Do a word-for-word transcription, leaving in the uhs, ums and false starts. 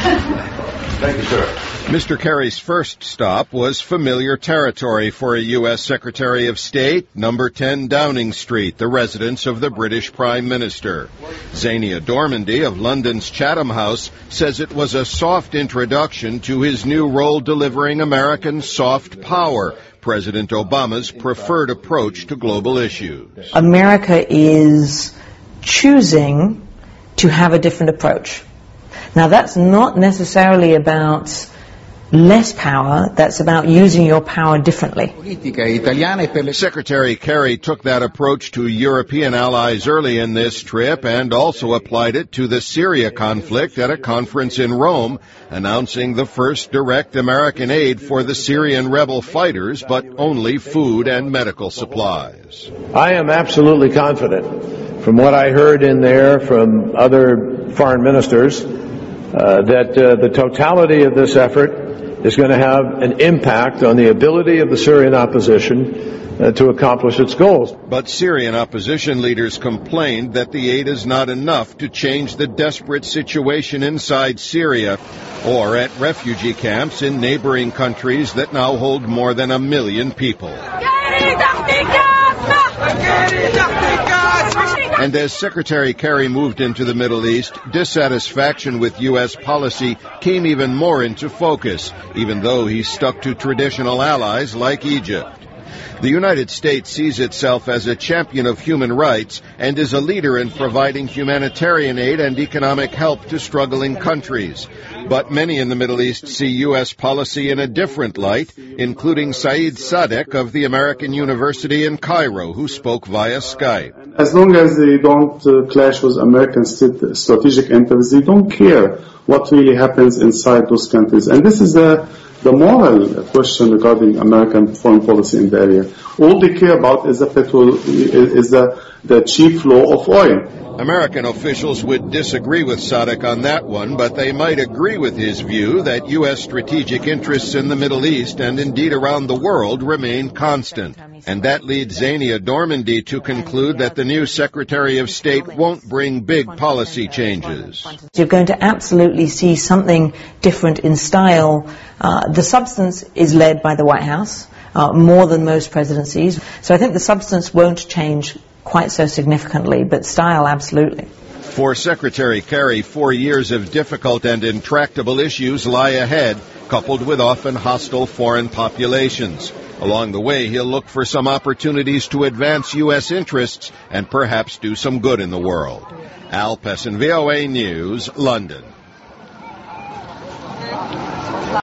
Thank you, sir. Mister Kerry's first stop was familiar territory for a U S Secretary of State, number ten Downing Street, the residence of the British Prime Minister. Zania Dormandy of London's Chatham House says it was a soft introduction to his new role delivering American soft power, President Obama's preferred approach to global issues. America is choosing to have a different approach. Now, that's not necessarily about less power, that's about using your power differently. Secretary Kerry took that approach to European allies early in this trip and also applied it to the Syria conflict at a conference in Rome, announcing the first direct American aid for the Syrian rebel fighters, but only food and medical supplies. I am absolutely confident, from what I heard in there from other foreign ministers, uh, that uh, the totality of this effort is going to have an impact on the ability of the Syrian opposition uh, to accomplish its goals. But Syrian opposition leaders complained that the aid is not enough to change the desperate situation inside Syria or at refugee camps in neighboring countries that now hold more than a million people. And as Secretary Kerry moved into the Middle East, dissatisfaction with U S policy came even more into focus, even though he stuck to traditional allies like Egypt. The United States sees itself as a champion of human rights and is a leader in providing humanitarian aid and economic help to struggling countries. But many in the Middle East see U S policy in a different light, including Saeed Sadek of the American University in Cairo, who spoke via Skype. As long as they don't uh, clash with American st- strategic interests, they don't care what really happens inside those countries. And this is the the moral question regarding American foreign policy in the area. All they care about is the petrol, is the, the cheap flow of oil. American officials would disagree with Sadek on that one, but they might agree with his view that U S strategic interests in the Middle East and indeed around the world remain constant. And that leads Zania Dormandy to conclude that the new Secretary of State won't bring big policy changes. You're going to absolutely see something different in style. Uh, the substance is led by the White House, uh, more than most presidencies. So I think the substance won't change quite so significantly, but style, absolutely. For Secretary Kerry, four years of difficult and intractable issues lie ahead, coupled with often hostile foreign populations. Along the way, he'll look for some opportunities to advance U S interests and perhaps do some good in the world. Al Pessin, V O A News, London.